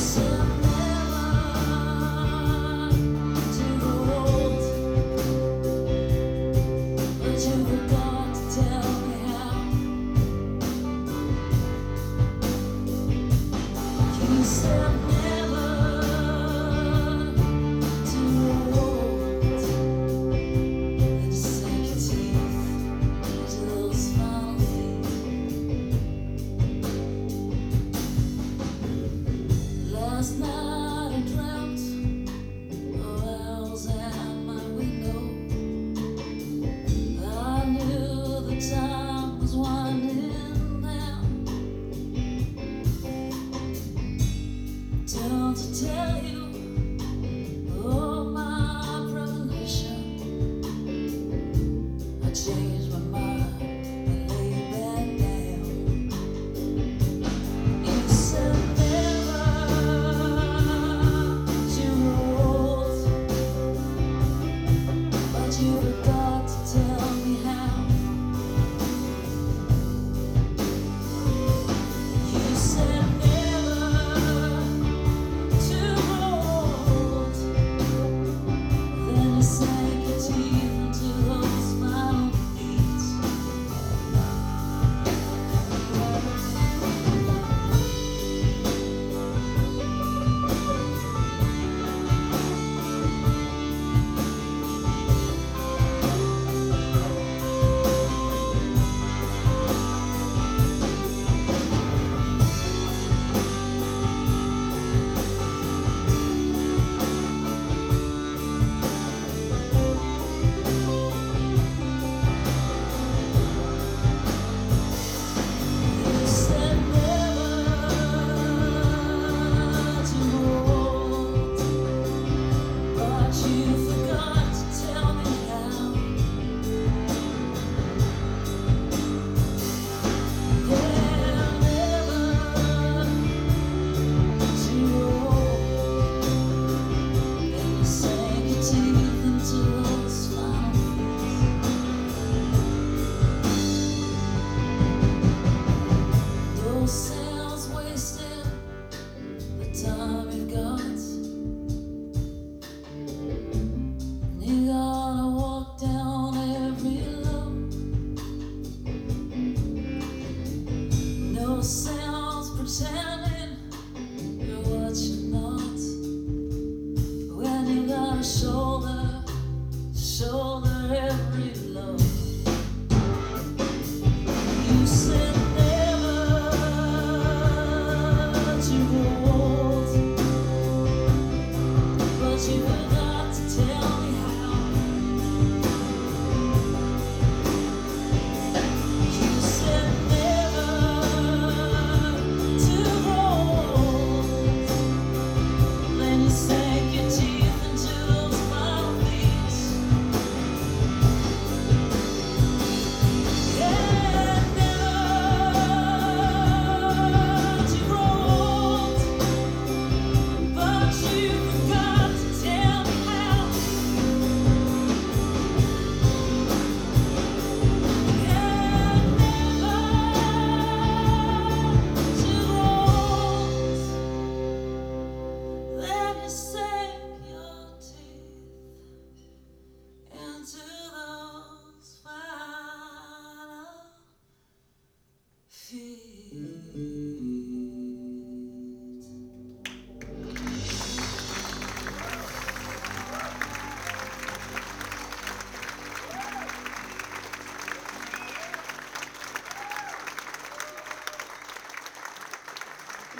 Last night I dreamt of owls at my window. I knew the time was winding down. Don't to tell you of my premonition, I changed my mind and lay back down. You said you forgot to tell me how. You said never too old. Then you sank your teeth into those final beats. Sounds wasted, the time you've got. You gotta walk down every low. No sounds pretending you're what you're not. When you gotta shoulder every load. You said you forgot to tell me how. You said never too old. Then you sank your teeth into those final beats. Yeah, never too old, but you forgot to tell me how. Yeah, never too old. Then you sank your teeth into those final feet.